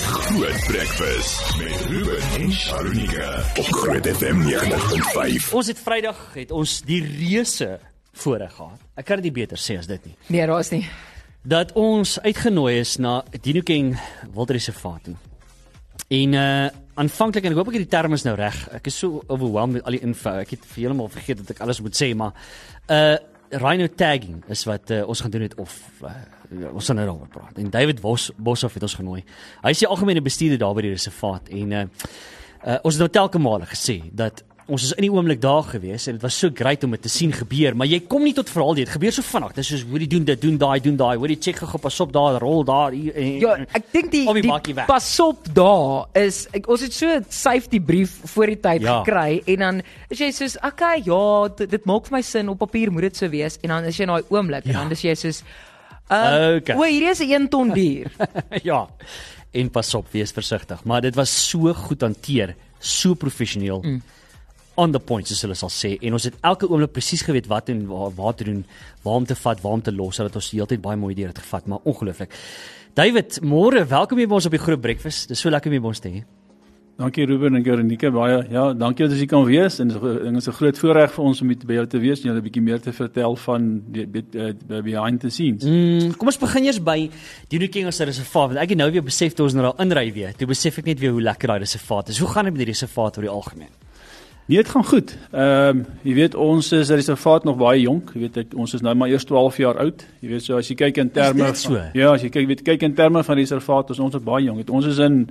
Groot Breakfast met Ruben en Sharonika op Groot FM 90.5. Ons het Vrydag die reuse voorreg gehad. Ek kan dit nie beter sê as dit nie. Nee, daar is nie. Dat ons uitgenooi is na Dinokeng Wildreservaat toe. En aanvanklik, en ek hoop ek het die term is nou reg, ek is so overwhelmed met al die info, ek het helemaal vergeet dat ek alles moet sê, maar rhino tagging is wat ons gaan doen het, of ons gaan nou daaroor praat. En David Boshoff het ons genooi. Hy is die algemene bestuurder daar by die reservaat, en ons het nou telke male gesê, dat ons is in die oomblik daar gewees, en het was so great om het te sien gebeur, maar jy kom nie tot verhaal dit gebeur so vinnig, dit is soos, hoor die doen dit, doen daai, hoor die check gego, pas op daar, rol daar, hier, Ja, ek dink die pas op daar is, ons het so 'n safety brief voor die tyd gekry, en dan is jy soos, okay, ja, dit maak vir my sin, op papier moet dit so wees, en dan is jy in daai oomblik, en dan is jy soos, hierdie is 'n 1 ton dier. Ja, en pas op, wees versigtig, maar dit was so goed hanteer, so professioneel, on the point, soos hulle sal sê, en ons het elke oomblik presies geweet wat en waar te doen, waar om te vat, waar om te los, dat ons die hele tyd baie mooi deur het gevat, maar ongelooflik. David, môre, welkom hier by ons op die Groot Breakfast, dis so lekker om hier by ons te hê. Dankie Ruben en Veronica, baie, ja, dankie dat jy kan wees, en dit is 'n groot voorreg vir ons om by jou te wees, en julle 'n bietjie meer te vertel van behind the scenes. Kom ons begin eers by Dinokeng as 'n reservaat, want ek het nou weer besef, toe ons nou daar inry weer, toe besef ek net weer hoe lekker daai reservaat is. Hoe gaan dit met die reservaat oor die algemeen? Nee, dit gaan goed. Jy weet, ons is reservaat nog baie jonk. Jy weet, ons is nou maar eers 12 jaar oud. Jy weet, so as jy kyk in terme as jy kyk in terme van reservaat, is ons baie jonk. Ons is in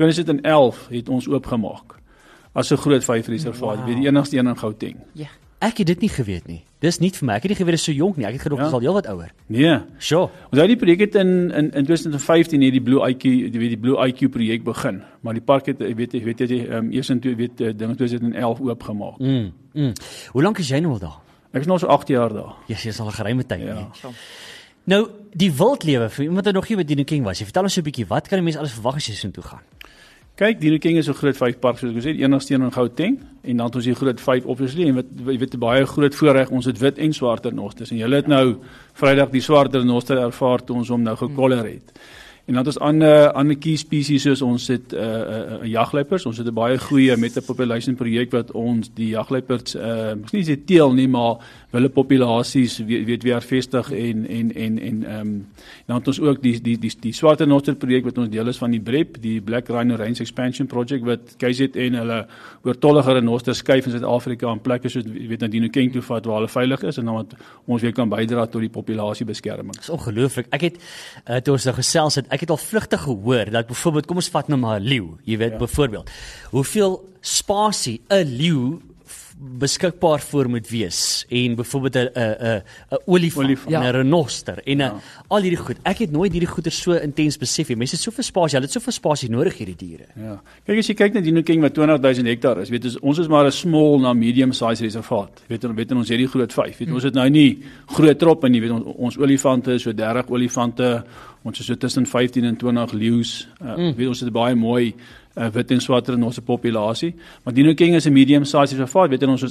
2011 het ons oopgemaak as 'n groot 5 reservaat. Wow. Weet die enigste een in Gauteng. Ja. Ek het dit nie geweet nie. Dis nie vir my. Ek het nie geweet dit is so jonk nie. Ek het gedog dit is al heel wat ouer. Nee. Sure. Ons het die projek het in 2015 het die Blue IQ projek begin. Maar die park het weet jy eers in 2011 oopgemaak. Hoe lank is jy nou al daar? Ek is nou so 8 jaar daar. Yes, jy is al 'n geruime tyd. Ja. Nou, die wildlewe vir iemand wat nog nie by Dinokeng was. Jy vertel ons so 'n bietjie, wat kan 'n mens alles verwag as jy so toe gaan? Kyk, Dinokeng is 'n groot 5 park, soos ek gesê het, enigste een in Gauteng, en dan het ons die groot 5 obviously, en jy weet 'n baie groot voorreg, ons het wit en swart renosters, en julle het nou Vrydag die swart renoster ervaar toe ons hom nou gekoller het. En dan het ons ander key species, soos ons het jagluiperds, ons het 'n baie goeie meta-population projek wat ons die jagluiperds, miskien nie teel nie, maar hulle populasies weer hervestig, en dan het ons ook die swart renoster projek wat ons deel is van die BREP, die Black Rhino Range Expansion Project, wat KZN hulle oortollige renosters skuif in Suid-Afrika in plekke soos na Dinokeng toe vat waar hulle veilig is, en dan wat ons weer kan bydra tot die populasiebeskerming. Dis ongelooflik. Ek het toe ons nou gesels het, ek het al vlugtig gehoor dat byvoorbeeld, kom ons vat nou maar 'n leeu, jy weet, byvoorbeeld, hoeveel spasie 'n leeu beskikbaar voor moet wees, en byvoorbeeld 'n olifant, 'n renoster, en al hierdie goed. Ek het nooit hierdie goeie so intens besef nie. Mense het soveel spasie, hulle het soveel spasie nodig, hierdie diere. Ja. Kyk, as jy kyk na Dinokeng wat 20,000 hektaar is, weet ons is maar 'n small na medium size reservaat. Weet ons het die groot 5. Weet ons het nou nie groot trop in nie. Weet ons olifante is so 30 olifante, ons is so tussen 15 en 20 leeu's. Weet ons het baie mooi wit en swart in ons populasie, maar Dinokeng is 'n medium size reservaat, weet ons is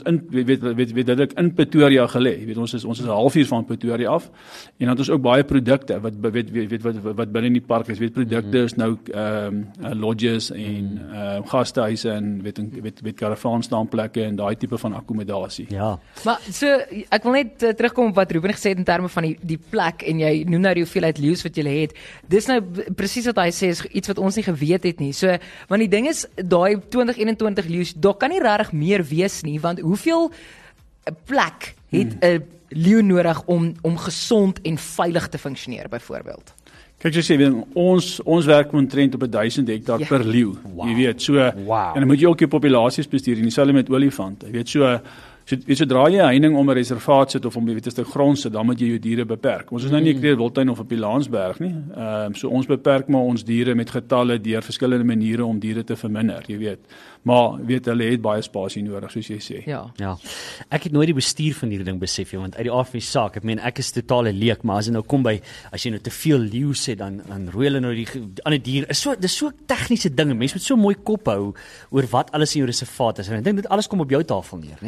in Pretoria gelê, weet ons is 'n halfuur van Pretoria af, en dan het ons ook baie produkte wat binne in die park is, weet produkte is nou lodges en gastehuise en weet karavaanstaanplekke en daai tipe van akkommodasie. Ja. Maar so, ek wil net terugkom op wat Ruben gesê het in terme van die plek, en jy noem nou die hoeveelheid leeu's wat jy het. Dis nou presies wat hy sê, is iets wat ons nie geweet het nie. So, want die ding is, daai 2021 leeu's, daar kan nie regtig meer wees nie, want hoeveel plek het 'n leeu nodig om gesond en veilig te funksioneer, byvoorbeeld? Kyk, jy sê, ons werk omtrent op 1000 hektaar per leeu, jy weet, so, en dan moet jy ook jou populasies bestuur, en dieselfde met olifante, jy weet, sodra jy 'n heining om 'n reservaat sit, of om 'n stuk grond sit, dan moet jy jou diere beperk. Ons is nou nie 'n Kreer-Wildtuin of 'n Pilanesberg nie, so ons beperk maar ons diere met getalle deur verskillende maniere om diere te verminder, jy weet. Maar weet hulle het baie spasie nodig, soos jy sê. Ja. Ek het nooit die bestuur van hierdie ding besef, want uit die aard van die saak, ek meen ek is totale leek, maar as jy nou kom by, as jy nou te veel leeu sê, dan rooi hulle nou die ander dier. Dis so tegniese dinge. Mense moet so mooi kop hou oor wat alles in jou reservaat is. En ek dink dit alles kom op jou tafel neer, né? Maar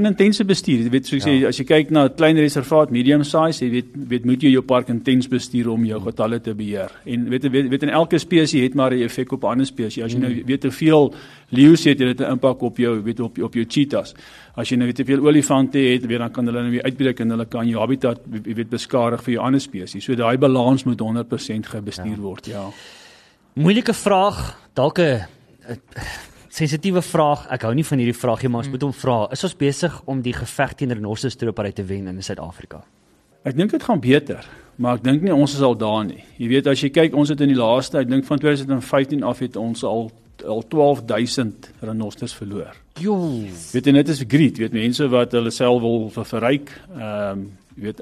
gaan intense bestuur. Jy weet, soos ek sê, as jy kyk na 'n klein reservaat, medium size, jy weet moet jy jou park intens bestuur om jou getalle te beheer. En weet in elke spesies het maar 'n effek op 'n ander spesies. As jy nou weet te veel leeu's het, dit 'n impak op jou op jou cheetahs. As jy nou te veel olifante het, dan kan hulle nou weer uitbreek en hulle kan jou habitat beskadig vir jou ander spesies. So daai balans moet 100% gebestuur word. Ja. Moeilike vraag, dalk 'n sensitiewe vraag. Ek hou nie van hierdie vraag nie, maar ons moet hom vra. Is ons besig om die geveg teen renosterstropery te wen in Suid-Afrika? Ek dink dit gaan beter, maar ek dink nie ons is al daar nie. Jy weet, as jy kyk, ons het in die laaste, ek dink van 2015 af het ons al 12,000 renosters verloor. Jo. Weet jy, dit is greed, weet mense wat hulle self wil verryk, weet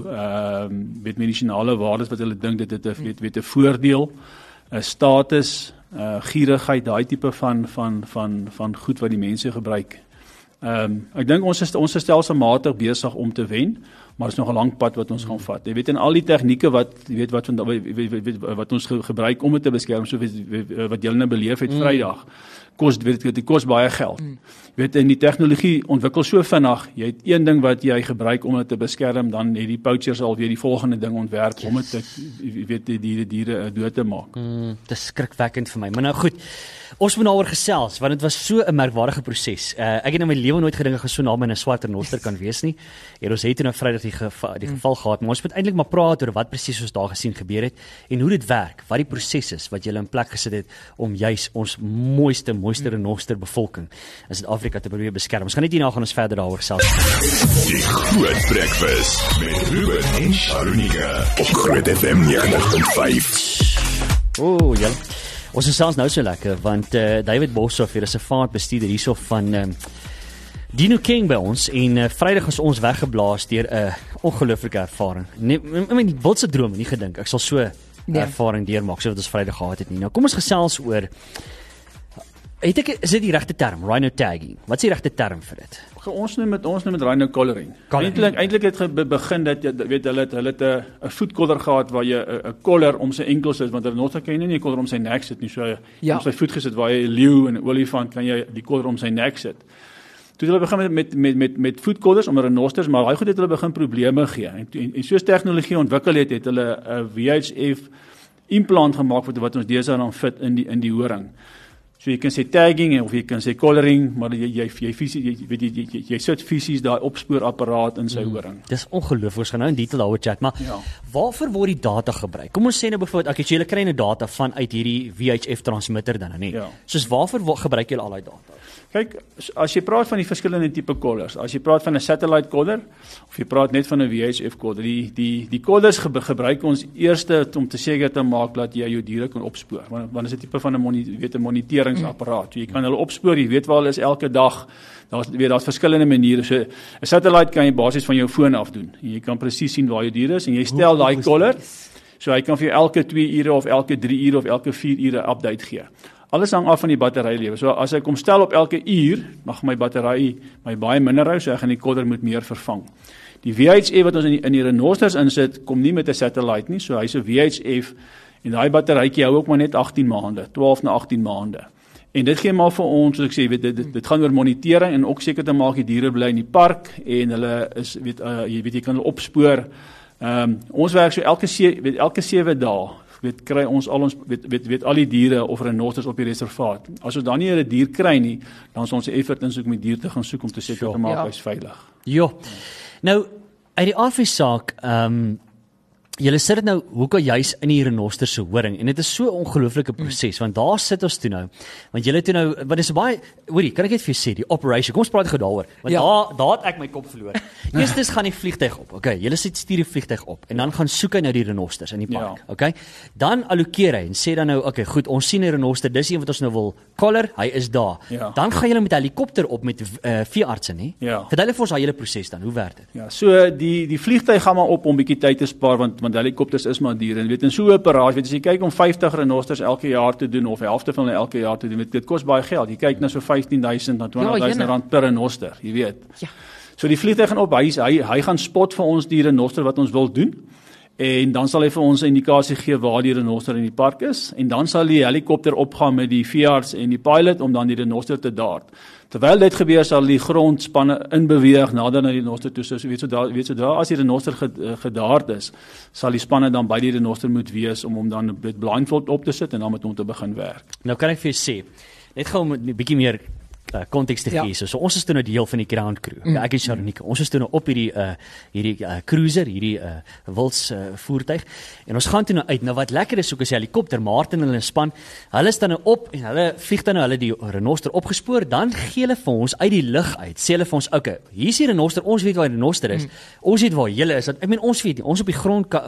weet medisinale waardes wat hulle dink dit het 'n voordeel, 'n status, gierigheid, daai tipe van goed wat die mense gebruik. Ek dink ons is stelselmatig besig om te wen, maar is nog 'n lang pad wat ons gaan vat. Jy weet, in al die tegnieke wat ons gebruik om dit te beskerm, so wat julle nou beleef het Vrydag, kos baie geld. Jy weet, en die tegnologie ontwikkel so vinnig, jy het een ding wat jy gebruik om dit te beskerm, dan het die poachers alweer die volgende ding ontwerp om dit die diere dood te maak. Dit is skrikwekkend vir my. Maar nou goed, ons moet daaroor gesels, want dit was so 'n merkwaardige proses. Ek het in my lewe nooit gedink ek so naby 'n swart renoster kan wees nie. Ons het nou Vrydag die geval gehad, maar ons moet eintlik maar praat oor wat presies ons daar gesien gebeur het en hoe dit werk, wat die proses is wat julle in plek gesit het om juis ons mooiste renoster bevolking in Suid-Afrika te probeer beskerm. Ons gaan net hierna gaan ons verder daaroor gesels. Die Groot Breakfast met Ruben en Sharunika op Groot FM 90.5. Ja. Ons is selfs nou so lekker, want David Boshoff, die reservaatbestuurder hierso van Dino King by ons, en Vrydag is ons weggeblaas deur 'n ongelooflike ervaring. Die wildste drome, nie gedink ek sal so ervaring deurmaak, so wat ons Vrydag gehad het nie. Nou kom ons gesels oor, is dit die regte term, rhino tagging? Wat is die regte term vir dit? Ons noem dit rhino collaring. Eintlik het begin dat weet hulle het 'n voetkollar gehad waar jy 'n collar om sy enkels sit, want hulle nog kan jy nie 'n collar om sy nek sit nie, so om sy voet gesit waar jy 'n leeu en 'n olifant kan jy die collar om sy nek sit. Toe hulle begin met voetkollars om renosters, maar daai goed het hulle begin probleme gee. En soos tegnologie ontwikkel het hulle 'n VHF implant gemaak wat ons deesdae dan fit in die horing. So jy kan sê tagging of jy kan sê collaring, maar jy sit fisies daai opspoorapparaat in sy horing. Dis ongelooflik, ons gaan nou in detail daaroor chat, maar waarvoor word die data gebruik? Kom ons sê nou byvoorbeeld, julle kry nou data vanuit hierdie VHF transmitter dan, nee. Soos waarvoor gebruik julle al daai data? Kyk, as jy praat van die verskillende tipe collars, as jy praat van 'n satellite collar of jy praat net van 'n VHF collar, die collars gebruik ons eerste om te seker te maak dat jy jou diere kan opspoor, want is 'n tipe van 'n moniteringsapparaat. So jy kan hulle opspoor, jy weet waar hulle is elke dag. Daar's verskillende maniere. So 'n satellite kan jy basies van jou foon af doen. Jy kan presies sien waar jou diere is en jy stel daai collar. So hy kan vir jou elke 2 ure of elke 3 ure of elke 4 ure update gee. Alles hang af van die batterylewe. So as ek hom stel op elke uur, mag my battery baie minder hou, so ek gaan die collar moet meer vervang. Die VHF wat ons in die renosters insit, kom nie met 'n satellite nie, so hy's 'n VHF en daai batterytjie hou ook maar net 18 maande, 12 na 18 maande. En dit gee maar vir ons, soos ek sê, dit gaan oor monitering en ook seker te maak die diere bly in die park en hulle is jy kan hulle opspoor. Ons werk so elke 7 dae. Kry ons al al die diere of renosters op die reservaat. As ons dan nie 'n dier kry nie, dan is ons effort in soek om die dier te gaan soek om te seker te maak hy's veilig. Nou uit die aard van die saak, julle sit dit nou hoekom juis in die renoster se horing en dit is so 'n ongelooflike proses want daar sit ons toe nou want julle toe nou wat is baie hoorie kan ek net vir jou sê die operation kom ons praat gou daaroor want daar het ek my kop verloor. Eerstens gaan die vliegtyg op. Okay, julle stuur die vliegtyg op en dan gaan soek hy nou die renosters in die park. Okay? Dan allokeer hy en sê dan nou okay, goed, ons sien 'n renoster, dis een wat ons nou wil collar, hy is daar. Dan gaan julle met 'n helikopter op met veeartse, nê? Vertel vir ons daai hele proses dan, hoe werk dit? So die vliegtyg gaan maar op om bietjie tyd te spaar want helikopters is maar diere en in so 'n operasie, as jy kyk om 50 renosters elke jaar te doen of helfte van hulle elke jaar te doen, dit kos baie geld. Jy kyk na so 15.000 na 20.000 rand per renoster, jy weet. So die vliegtyg gaan op, hy gaan spot vir ons die renoster wat ons wil doen en dan sal hy vir ons 'n indikasie gee waar die renoster in die park is, en dan sal die helikopter opgaan met die veearts en die pilot om dan die renoster te dart. Terwyl dit gebeur, sal die grondspanne inbeweeg nader na die renoster toe. So sodra as die renoster gedaard is, sal die spanne dan by die renoster moet wees om hom dan met blindfold op te sit en dan met hom te begin werk. Nou kan ek vir jou sê, net gou om 'n bietjie meer konteks te gee. So ons is toe nou deel van die ground crew. Ek en Sharonika. Ons is toe nou op hierdie cruiser, hierdie wils voertuig. En ons gaan toe nou uit. Nou wat lekker is, ook is die helikopter, Martin en hulle span, hulle is dan nou op en hulle vlieg dan nou hulle die renoster opgespoor, dan gee hulle vir ons uit die lug uit. Sê hulle vir ons, okay, hier is die renoster, ons weet waar die renoster is. Ons weet waar julle is. Ek meen ons weet nie. Ons op die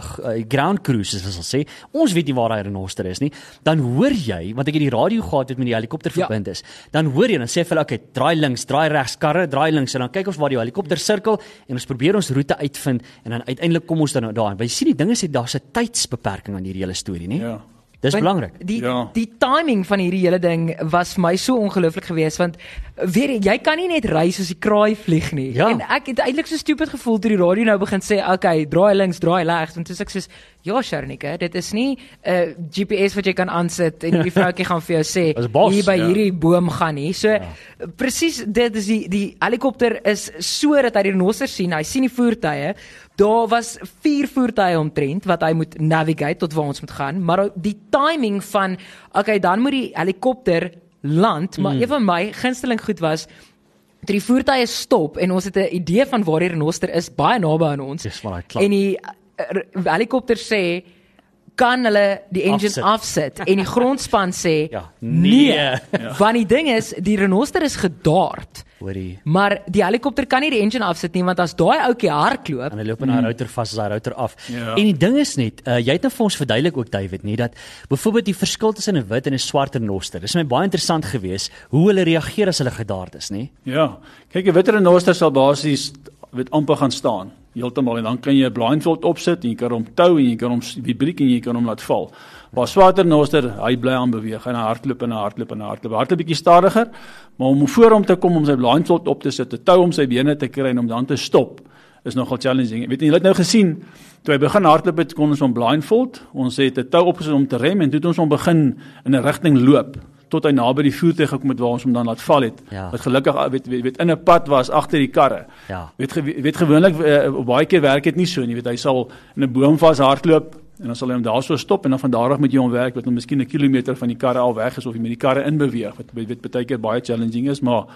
ground crew, soos ons sal sê, ons weet nie waar daai renoster is nie. Dan hoor jy, want ek het die radio gehad wat met die helikopter verbind is. Dan hoor jy, dan sê hulle, okay, draai links, draai regs, karre, draai links, en dan kyk ons waar die helikopter sirkel, en ons probeer ons roete uitvind, en dan uiteindelik kom ons dan nou daar. Maar jy sien die ding is, daar's 'n tydsbeperking aan hierdie hele storie, nie? Ja. Dis belangrik. Die timing van hierdie hele ding was vir my so ongelooflik geweest, want weer jy kan nie net ry soos die kraai vlieg nie. Ja. En ek het eintlik so stupid gevoel toe die radio nou begin sê, okay, draai links, draai regs, en toe sê ek soos, ja, Sharonika, dit is nie 'n GPS wat jy kan aansit en die vroukie gaan vir jou sê hier by hierdie boom gaan nie. So presies dit is die helikopter is so dat hy die renoster sien, hy sien die voertuie. Daar was 4 voertuie omtrent wat hy moet navigate tot waar ons moet gaan, maar die timing van okay, dan moet die helikopter land, maar een van my gunsteling goed was toe die voertuie stop en ons het 'n idee van waar die renoster is, baie naby aan ons. Dis maar En die helikopter sê kan hulle die engine afsit en die grondspan sê nee. Want die ding is, die renoster is gedaard. Maar die helikopter kan nie die engine afsit nie, want as daai ouetjie hardloop en hy loop in daai router vas, as hy router af. En die ding is net, jy het nou vir ons verduidelik ook, David, nie, dat byvoorbeeld die verskil tussen 'n wit en 'n swart renoster, dis my baie interessant geweest, hoe hulle reageer as hulle gedaard is, nie? Ja, kyk, 'n wit renoster sal basies amper gaan staan, heeltemal, en dan kan jy 'n blindfold opsit, en jy kan hom tou, en jy kan hom vibriek, en jy kan hom laat val. Maar swart renoster, hy bly aan beweeg, en hy hardloop en hy hardloop en hy hardloop. Hardloop bietjie stadiger, maar om voor hom te kom, om sy blindfold op te sit, te tou om sy bene te kry, en om dan te stop, is nogal challenging. Weet jy, jy het nou gesien, toe hy begin hardloop het, kon ons hom blindfold, ons het 'n tou opgesit om te rem, en toe het ons hom begin in 'n rigting loop, tot hy naby die voertuig gekom het waar ons hom dan laat val het. Wat gelukkig weet in 'n pad was agter die karre. Weet gewoonlik baie keer werk dit nie so nie. Weet hy sal in 'n boom vas hardloop en dan sal hy hom daar so stop en dan van daar af met jou hom werk wat hom miskien 'n kilometer van die karre al weg is of hy met die karre in beweeg wat baie keer baie challenging is, maar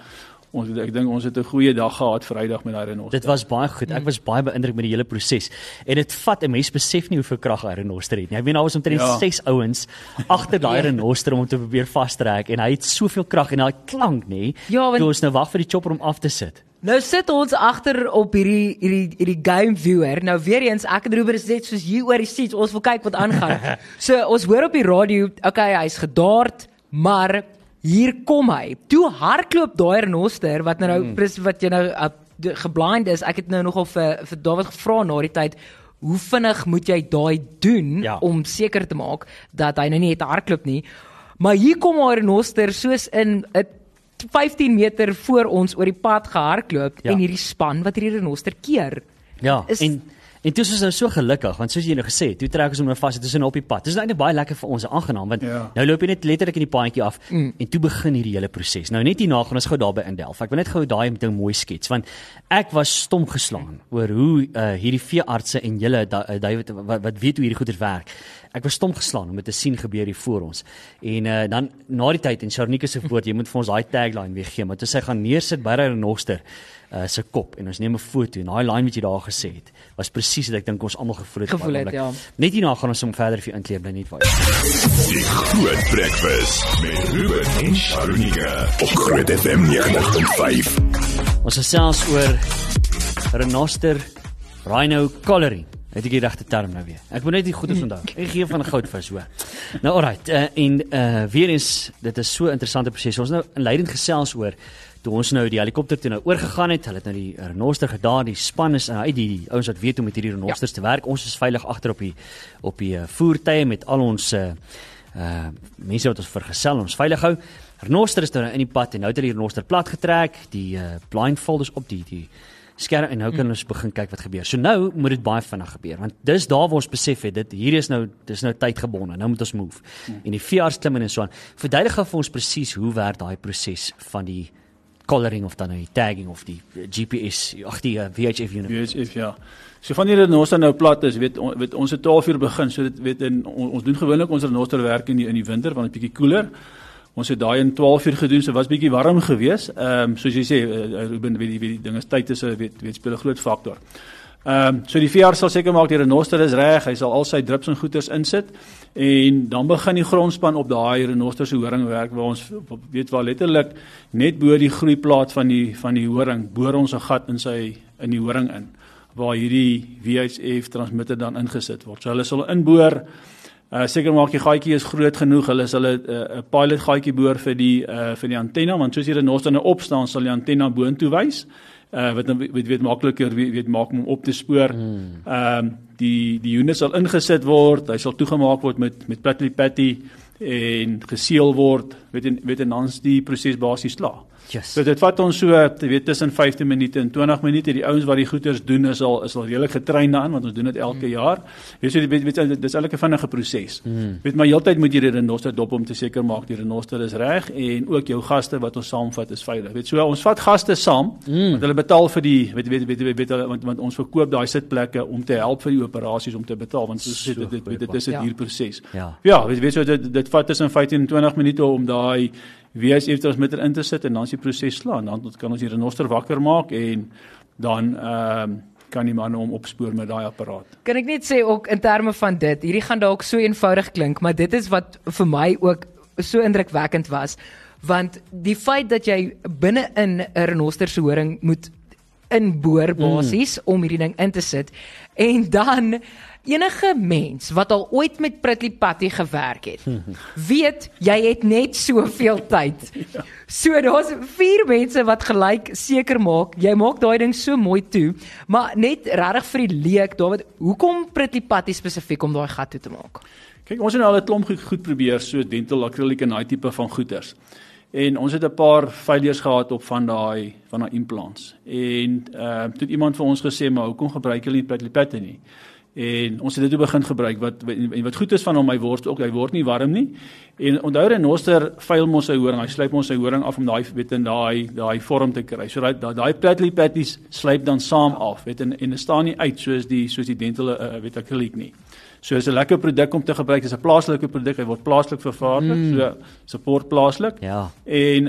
ek dink ons het 'n goeie dag gehad Vrydag met daai renoster. Dit was baie goed. Ek was baie beïndruk met die hele proses. En dit vat 'n mens besef nie hoeveel krag hy renoster het nie. Ek weet daar was omtrent 6 ouens agter daai renoster om hom te probeer vastrek en hy het soveel krag en daai klank, nê. Toe ons nou wag vir die chopper om af te sit. Nou sit ons agter op hierdie game viewer. Nou weer eens, ek en Ruben is net soos hier oor die seats. Ons wil kyk wat aangaan. So ons hoor op die radio, okay, hy's gedaard, maar hier kom hy. Toe hardloop daai renoster wat wat jy nou geblind is. Ek het nou nogal vir David gevra na die tyd, hoe vinnig moet jy daai doen om seker te maak dat hy nou nie het hardloop nie. Maar hier kom hy renoster soos in 15 meter voor ons oor die pad gehardloop en hierdie span wat hierdie renoster keer. Ja, en toe is ons nou so gelukkig, want soos jy nou gesê het, toe trek ons hom nou vas, dit is nou op die pad. Dit is eintlik baie lekker vir ons, aangenaam, want nou loop jy net letterlik in die paadjie af, en toe begin hierdie hele proses. Nou net hierna gaan ons gou daarby in Delf. Ek wil net gou daai ding mooi skets, want ek was stom geslaan oor hoe hierdie veeartse en julle, David, wat weet hoe hierdie goeie werk. Ek was stom geslaan om dit te sien gebeur hier voor ons. En dan na die tyd en Sharonika se woord, jy moet vir ons daai tagline weer gee, maar toe sy gaan neersit by 'n renoster se kop en ons neem 'n foto en daai line wat jy daar gesê het, was presies wat ek dink ons almal gevoel het. Net hierna gaan ons hom verder vir inkleer, bly net waar. Die Groot Breakfast met Ruben en Sharonika op Groot FM 90.5. Ons gesels oor renoster rhino collaring. Het ek die regte term nou weer. Ek moet net die goedes onthou. Ek gee van 'n goudvis, hoor. Nou alright, weer eens, dit is so 'n interessante proses. Ons nou in leiding gesels oor toe ons nou die helikopter toe nou oorgegaan het. Hulle het nou die renoster gedaan, die span is uit die ouens wat weet hoe met hierdie renosters te werk. Ons is veilig agter op die voertuie met al ons mense wat ons vergesel, ons veilig hou. Renoster is nou in die pad en nou het hulle die renoster plat getrek, die blindfolders op die skerm en nou kan ons begin kyk wat gebeur. So nou moet dit baie vinnig gebeur, want dis daar waar ons besef het, dis nou tydgebonde, nou moet ons move. En die VR's klim en so aan. Verduidelik vir ons presies hoe werk daai proses van die collaring of dan die tagging of die GPS, die VHF unit. VHF, ja. So van die renoster nou plat is, weet ons het 12 uur begin, so dit ons doen gewoonlik ons renoster werk in die winter, want dit bietjie koeler. Ons het daai in 12 uur gedoen, so was bietjie warm geweest. Soos jy sê, Ruben, weet die ding is tyd is speel 'n groot faktor. So die VR sal seker maak die renoster is reg, hy sal al sy drips en goeters insit en dan begin die grondspan op daai renoster se horing werk waar ons weet waar letterlik net bo die groeiplaat van die horing boor ons 'n gat in die horing in waar hierdie VHF transmitter dan ingesit word. So hulle sal inboor, seker maak die gaatjie is groot genoeg, hulle sal 'n pilot gaatjie boor vir die antenna, want soos die renoster nou opstaan sal die antenna boontoe wys. Wat weet makliker maak om op te spoor. Die unit sal ingesit word, hy sal toegemaak word met patty en geseël word, weet en dan is die proses basies klaar. Yes. So dit vat ons so, tussen 15 minute en 20 minute. Die ouens wat die goeders doen is al redelik getrein daarin, want ons doen dit elke jaar. Weet dis eintlik 'n vinnige proses. Weet maar heeltyd moet jy die renoster dop om te seker maak die renoster is reg en ook jou gaste wat ons saamvat is veilig. Weet so ons vat gaste saam, want hulle betaal vir die want ons verkoop daai sitplekke om te help vir die operasies om te betaal, want dit is 'n duur proses. Ja, weet so dit vat tussen 15 en 20 minute om daai VHF transmitter in te sit en dan is die proses slaan. Dan kan ons die renoster wakker maak en dan kan die man hom opspoor met daai apparaat. Kan ek net sê ook in terme van dit, hierdie gaan dalk so eenvoudig klink, maar dit is wat vir my ook so indrukwekkend was, want die feit dat jy binne in 'n renoster se horing moet inboor basies om hierdie ding in te sit en dan enige mens wat al ooit met Pritli Patty gewerk het, weet jy het net soveel tyd. So daar's 4 mense wat gelyk seker maak, jy maak daai ding so mooi toe, maar net regtig vir die leek, David, hoekom Pritli Patty spesifiek om daai gat toe te maak? Kyk, ons het al 'n klomp goed probeer, so dental acrylic en daai tipe van goeders. En ons het 'n paar failures gehad op van daai implants. En toe het iemand vir ons gesê, maar hoekom gebruik julle nie Pritli Patty nie? En ons het dit begin gebruik, wat goed is van hom, hy word nie warm nie, en onthou renoster vuil mos sy horing, hy slyp mos sy horing af om daai vorm te kry, so daai Pritli Patties slyp dan saam af, en dit staan nie uit soos die dental acrylic nie. So is 'n lekker produk om te gebruik, dis 'n plaaslike produk, hy word plaaslik vervaardig, so support plaaslik, en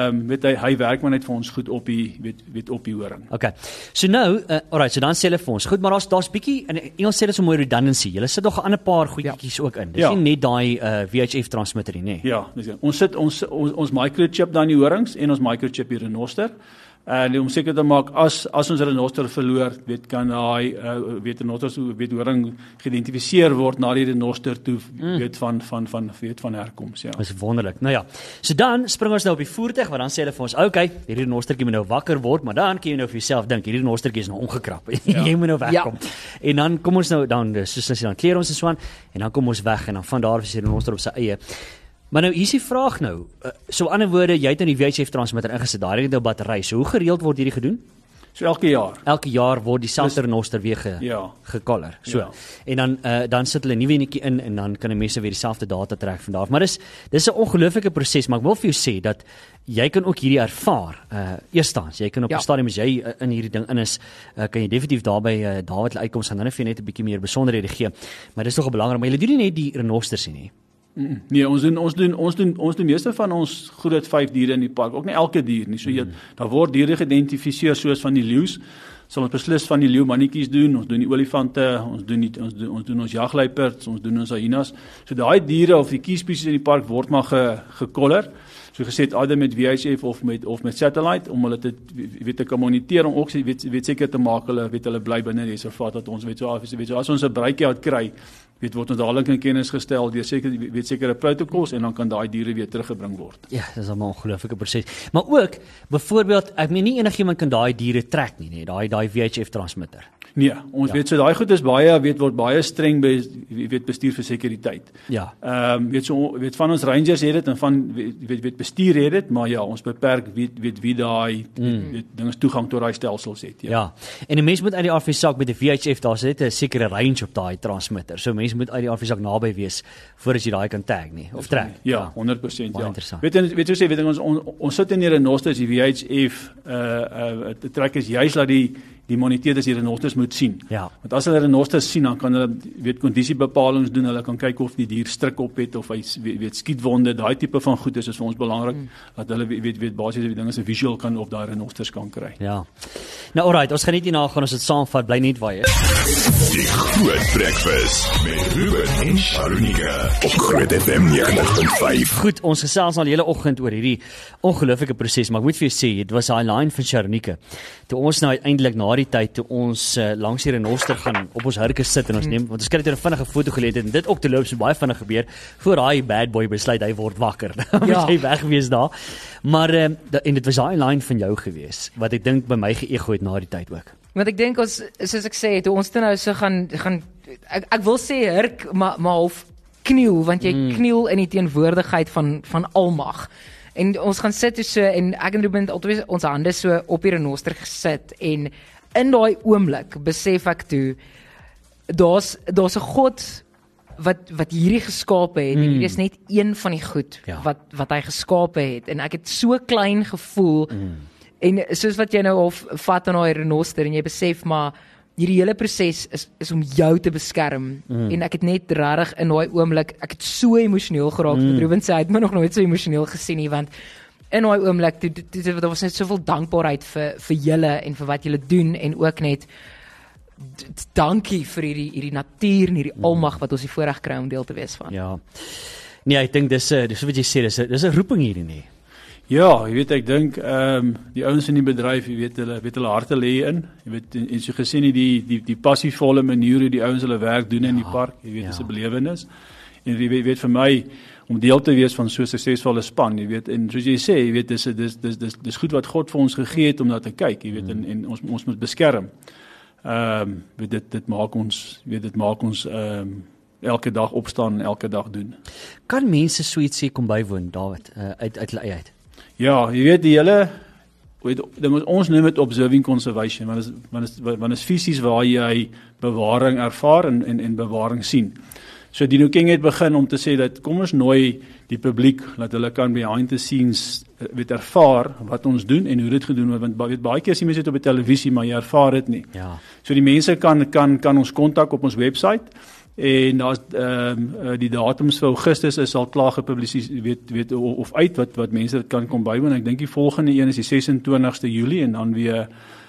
hy werk maar net vir ons goed op die horing. Okay, so nou, alright, so dan sê hulle vir ons, goed, maar daar's bietjie, in Engels sê hulle so mooi redundancy, julle sit nog 'n ander paar goedjies ook in, dis nie net daai VHF transmitter nie, Ja, ons sit ons microchip dan die horings, en ons microchip die renoster, om seker te maak, as ons renoster verloor, kan daai horing geïdentifiseer word na die renoster toe, van herkoms, ja. Dis wonderlik. Nou ja, so dan spring ons nou op die voertuig, want dan sê hulle vir ons, okay, hierdie renostertjie moet nou wakker word, maar dan kan jy nou vir jouself dink, hierdie renostertjie is nou omgekrap, jy moet nou wegkom. En dan kom ons nou, soos dan kleer ons en so aan, en dan kom ons weg, en dan van daar is die renoster op sy eie. Maar nou, hier is die vraag nou, so ander woorde, jy het nou die VHF transmitter ingesit, daar het nou battery, so hoe gereeld word hierdie gedoen? So elke jaar. Elke jaar word die selfde renoster weer gecolor. So. En dan sit hulle 'n nuwe enetjie in en dan kan die mense weer dieselfde data trek van daar af. Maar dis 'n ongelooflike proses, maar ek wil vir jou sê dat jy kan ook hierdie ervaar. Eerstens, jy kan op 'n stadium as jy in hierdie ding in is, kan jy definitief daarby David uitkom en dan net vir net 'n bietjie meer besonderhede gee. Maar dis nog belangrik, maar jy doen nie net die renosters nie. Nee, ons doen meeste van ons groot 5 diere in die park, ook nie elke dier nie. So daar word diere geïdentifiseer soos van die leeu's, sal ons beslis van die leeu mannetjies doen, ons doen die olifante, ons doen ons jagluiperds, ons doen ons hyenas. So daai diere of die kiespesies in die park word maar gekoller. So gesê either met VHF of met satellite om hulle te kan moniteer om ook seker te maak hulle bly binne die reservaat, dat ons so as ons 'n breakout kry, word ons dadelik in kennis gestel deur sekere protokols en dan kan daai diere weer teruggebring word. Ja, dis 'n ongelooflike proses. Maar ook byvoorbeeld, ek meen nie enigiemand kan daai diere trek nie, daai VHF transmitter. Nee, ons weet so daai goed is baie word baie streng bestuur vir sekuriteit. Ja. Weet van ons rangers het dit en van weet bestuur het dit, maar ja, ons beperk wie daai dinge toegang tot daai stelsels het. Ja. En 'n mens moet uit die afsak met die VHF, daar's net 'n sekere range op daai transmitter. So mense moet uit die afsak naby wees voordat jy daai kan tag nie of trek. Ja, 100%. Baie Ja. interessant. Weet hoe sê, ons sit in die renosters, die VHF, die trek is juist dat die moniteurs die renosters moet sien. Ja. Want as hulle renosters sien, dan kan hulle kondisiebepalings doen, hulle kan kyk of die dier strik op het of hy skietwonde, daai tipe van goed is vir ons belangrik dat hulle basies die dinge se visual kan op daai renosters kan kry. Ja. Nou alright, ons gaan net hierna gaan ons dit saamvat, bly net waar jy is. Die Groot Breakfast met Ruben en Sharunika op Groot FM 90.5. Goed, ons gesels al die hele oggend oor hierdie ongelooflike proses, maar ek moet vir jou sê, dit was daai line van Sharunika. Toe ons nou uiteindelik na die tyd toe ons langs die renoster gaan op ons hurke sit en ons neem, want ons kry net 'n vinnige foto geleed en dit ook te loop so baie vinnig gebeur voor daai bad boy besluit hy word wakker. Dan moet hy weg wees daar. Maar en dit was daai line van jou gewees wat ek dink by my geëgo het na die tyd ook. Want ek dink ons, soos ek sê, toe ons toe nou so gaan ek wil sê hurk, maar half kniel, want jy kniel in die teenwoordigheid van almag. En ons gaan sit so en ek en Ruben het altyd ons hande so op die renoster gesit en in daai oomblik besef ek toe daar's 'n God wat hierdie geskape het en hierdie is net een van die goed wat hy geskape het en ek het so klein gevoel en soos wat jy nou of vat aan daai renoster en jy besef maar hierdie hele proses is om jou te beskerm en ek het net regtig in daai oomblik ek het so emosioneel geraak met Ruben sê hy het my nog nooit so emosioneel gesien nie want in daai oomblik daar was net soveel dankbaarheid vir julle en vir wat julle doen en ook net dankie vir hierdie natuur en hierdie almag wat ons die voorreg kry om deel te wees van. Ja. Nee, ek dink dis wat jy sê, dis 'n roeping hierdie nie. Ja, jy weet ek dink die ouens in die bedryf, jy weet hulle harte lê in. Jy weet en so gesien die passievolle manier hoe die ouens hulle werk doen in die park, jy weet dis 'n belewenis. En jy weet vir my om deel te wees van so 'n suksesvolle span, jy weet en soos jy sê, jy weet dis goed wat God vir ons gegee het om na te kyk, jy weet en ons moet beskerm. Dit maak ons elke dag opstaan en elke dag doen. Kan mense so iets sê kom bywoon, David, uit hulle eie uit? Ja, jy weet die hele ons noem dit observing conservation, want is fisies waar jy bewaring ervaar en bewaring sien. So Dino King het begin om te sê dat kom ons nooi die publiek dat hulle kan behind the scenes ervaar wat ons doen en hoe dit gedoen word, want baie keer sien mense dit op die televisie, maar jy ervaar dit nie. Ja. So die mense kan ons kontak op ons webwerf en daar's die datums vir Augustus is al klaar gepubliseer weet of uit wat mense dit kan kom bywoon. Ek dink die volgende een is die 26ste Julie en dan weer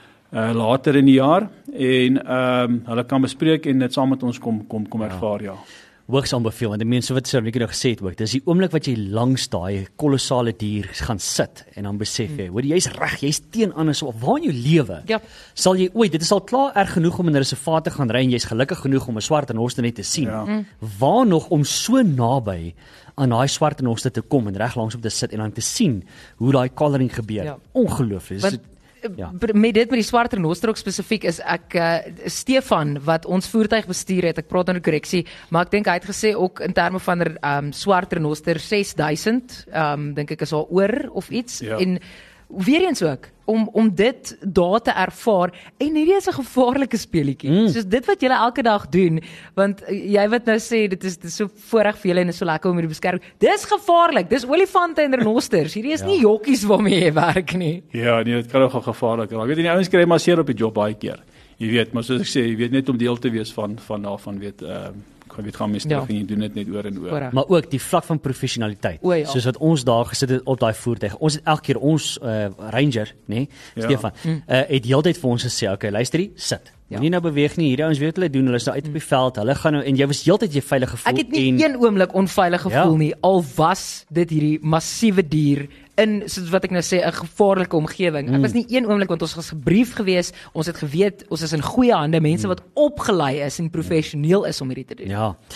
later in die jaar en hulle kan bespreek en dit saam met ons kom ervaar, ja. Hoogs aanbeveel, want die mense wat Sharunika nou gesê het ook, dis die oomblik wat jy langs daai kolossale dier gaan sit en dan besef jy, hoor jy's reg, jy's teen anders of waar in jou lewe. Ja. Sal jy ooit, dit is al klaar erg genoeg om in 'n reservaat te gaan ry en jy's gelukkig genoeg om 'n swart renoster net te sien. Ja. Waar nog om so naby aan daai swart renoster te kom en reg langs op te sit en dan te sien hoe daai colouring gebeur. Ja. Ongelooflik. Ja. Met die swart renoster ook spesifiek is ek Stefan wat ons voertuig bestuur het, ek praat nou 'n korreksie, maar ek dink hy het gesê ook in terme van swart renoster 6000, dink ek is al oor of iets en weer eens ook om dit daar te ervaar en hierdie is 'n gevaarlike speletjie. Soos dit wat julle elke dag doen, want jy wat nou sê dit is so voorreg vir julle en is so lekker om hierdie beskerming. Dis gevaarlik. Dis olifante en renosters. Hierdie is nie jokkies waarmee jy werk nie. Ja, nee, dit kan ook gevaarlik raak. Weet jy, die ouens kry maar seer op die job baie keer. Jy weet, maar soos ek sê, jy weet net om deel te wees van weet gaan mens terug en jy doen dit net oor en oor. Voorreg. Maar ook die vlak van professionaliteit. Soos wat ons daar gesit het op daai voertuig. Ons het elke keer ons ranger, nê, Stefan, het heeltyd vir ons gesê, okay, luister hier, sit. Moenie nou beweeg nie. Hierdie ouens weet hulle doen, hulle is nou uit op die veld. Hulle gaan nou en jy was heeltyd jy veilig gevoel. Ek het nie een oomblik onveilig gevoel nie, al was dit hierdie massiewe dier in soos wat ek nou sê 'n gevaarlike omgewing. Ek was nie een oomblik want ons was gebrief gewees. Ons het geweet ons is in goeie hande, mense wat opgelei is en professioneel is om hierdie te doen. Ja.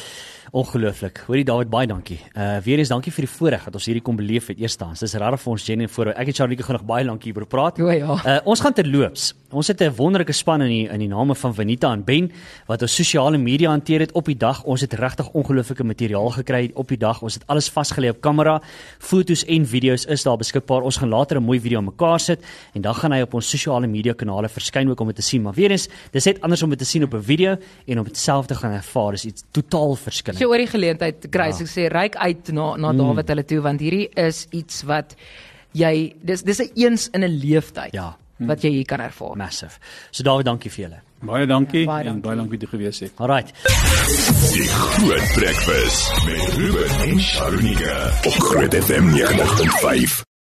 Ongelooflik. Hoorie David, baie dankie. Weer eens dankie vir die voorreg dat ons hierdie kon beleef het eerstens. Dis regtig vir ons Jenny en vooruit. Ek het Charlie gaan nog baie lankie hieroor praat. O ja. Ons gaan terloops. Ons het 'n wonderlike span in die name van Vanita en Ben wat ons sosiale media hanteer het op die dag. Ons het regtig ongelooflike materiaal gekry op die dag. Ons het alles vasgelê op kamera. Foto's en video's is daar beskikbaar. Ons gaan later 'n mooi video aan mekaar sit en dan gaan hy op ons sosiale media kanale verskyn ook om dit te sien. Maar weer eens, dis net anders om dit te sien op 'n video en om dit self te gaan ervaar. Dis iets totaal verskillend. So oor die geleentheid kry ek sê ryk uit na David hulle toe want hierdie is iets wat jy dis 'n eens in 'n leeftyd wat jy hier kan ervaar. Massive. So David, dankie vir julle. Baie dankie Baie en baie dankie toe gewees het. Alright. Die Groot Breakfast met Ruben en Sharunika op Groot FM 90.5.